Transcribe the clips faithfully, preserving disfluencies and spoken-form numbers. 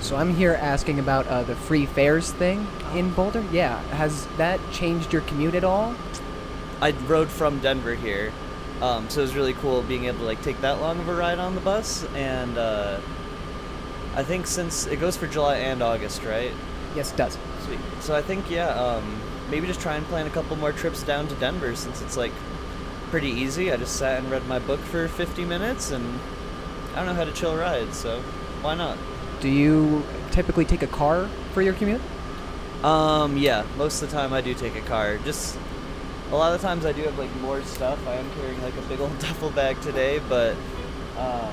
So I'm here asking about uh, the free fares thing in Boulder. Yeah, has that changed your commute at all? I rode from Denver here, um, so it was really cool being able to like take that long of a ride on the bus. And uh, I think since it goes for July and August, right? Yes, it does. Sweet. So I think yeah, um, maybe just try and plan a couple more trips down to Denver since it's like pretty easy. I just sat and read my book for fifty minutes, and I don't know how to chill ride, so why not? Do you typically take a car for your commute? Um, yeah, most of the time I do take a car. Just a lot of the times I do have like more stuff. I am carrying like a big old duffel bag today, but um,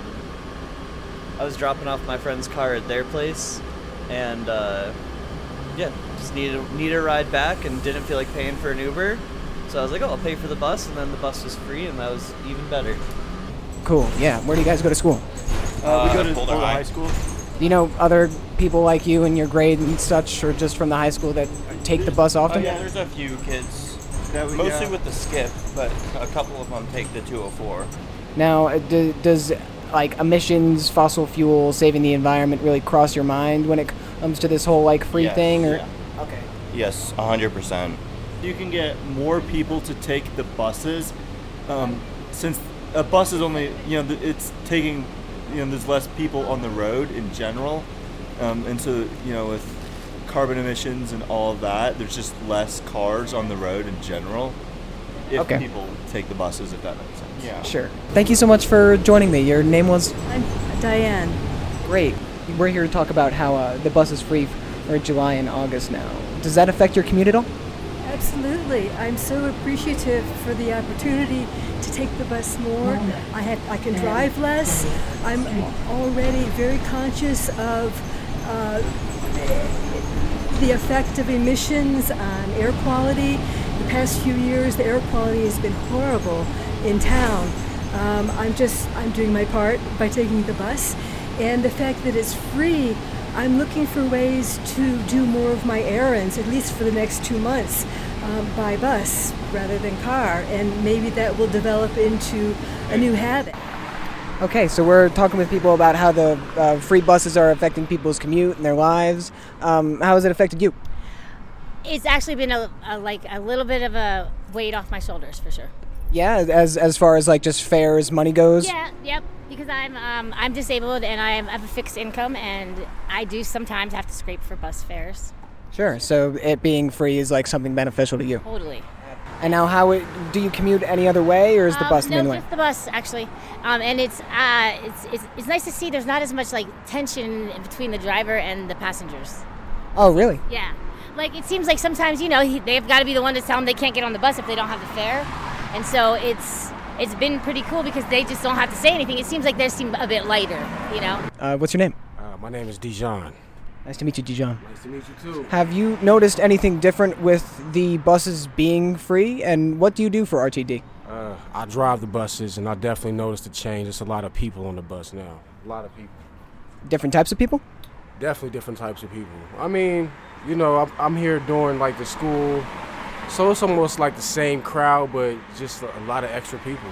I was dropping off my friend's car at their place, and uh, yeah, just needed need a ride back and didn't feel like paying for an Uber. So I was like, oh, I'll pay for the bus, and then the bus was free, and that was even better. Cool, yeah. Where do you guys go to school? Uh, we go to Boulder Boulder High. High School. Do you know other people like you in your grade and such, or just from the high school that take the bus Oh often? yeah, there's a few kids, That we, mostly uh, with the skip, but a couple of them take the two oh four. Now, uh, do, does like emissions, fossil fuel, saving the environment really cross your mind when it comes to this whole like free Yes, thing? Or yeah. okay, Yes, one hundred percent. You can get more people to take the buses, um, since a bus is only, you know, th- it's taking, you know, there's less people on the road in general, um, and so, you know, with carbon emissions and all of that, there's just less cars on the road in general. If Okay. people take the buses, if that makes sense. Yeah. sure. Thank you so much for joining me. Your name was? I'm Diane. Great. We're here to talk about how uh, the bus is free for July and August now. Does that affect your commute at all? Absolutely. I'm so appreciative for the opportunity to take the bus more. I have, I can drive less. I'm already very conscious of uh, the effect of emissions on air quality. The past few years, the air quality has been horrible in town. Um, I'm just, I'm doing my part by taking the bus. And the fact that it's free, I'm looking for ways to do more of my errands, at least for the next two months, um, by bus rather than car. And maybe that will develop into a new habit. Okay, so we're talking with people about how the uh, free buses are affecting people's commute and their lives. Um, how has it affected you? It's actually been a, a like a little bit of a weight off my shoulders for sure. Yeah, as as far as like just fares, money goes? Yeah, yep. Because I'm um, I'm disabled and I have a fixed income, and I do sometimes have to scrape for bus fares. Sure, so it being free is like something beneficial to you. Totally. And now how it, do you commute any other way, or is the Um, bus the no, main way? just the bus actually, um, and it's, uh, it's it's it's nice to see. There's not as much like tension between the driver and the passengers. Oh, really? Yeah, like it seems like sometimes you know he, they've got to be the one to tell them they can't get on the bus if they don't have the fare, and so it's it's been pretty cool because they just don't have to say anything. It seems like they seem a bit lighter, you know. Uh, what's your name? Uh, my name is Dijon. Nice to meet you, Dijon. Nice to meet you too. Have you noticed anything different with the buses being free, and what do you do for R T D? Uh, I drive the buses, and I definitely noticed the change. There's a lot of people on the bus now. A lot of people. Different types of people? Definitely different types of people. I mean, you know, I'm, I'm here during like the school, so it's almost like the same crowd, but just a, a lot of extra people.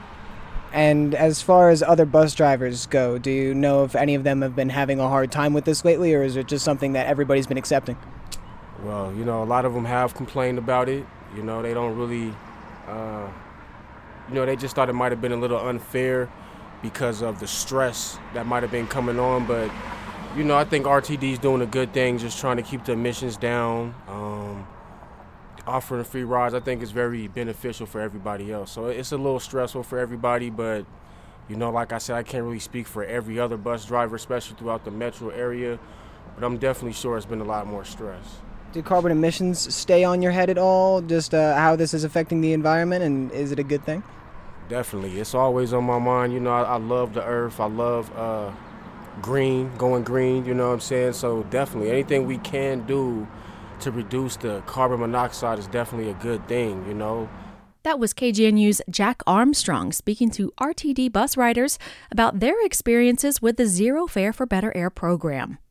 And as far as other bus drivers go, do you know if any of them have been having a hard time with this lately, or is it just something that everybody's been accepting? Well, you know, a lot of them have complained about it. You know, they don't really, uh, you know, they just thought it might have been a little unfair because of the stress that might have been coming on. But, you know, I think R T D's doing a good thing, just trying to keep the emissions down. Um, offering free rides, I think is very beneficial for everybody else. So it's a little stressful for everybody, but, you know, like I said, I can't really speak for every other bus driver, especially throughout the metro area. But I'm definitely sure it's been a lot more stress. Do carbon emissions stay on your head at all? Just uh, how this is affecting the environment, and is it a good thing? Definitely. It's always on my mind. You know, I, I love the earth. I love uh, green, going green, you know what I'm saying? So definitely anything we can do to reduce the carbon monoxide is definitely a good thing, you know? That was K G N U's Jack Armstrong speaking to R T D bus riders about their experiences with the Zero Fare for Better Air program.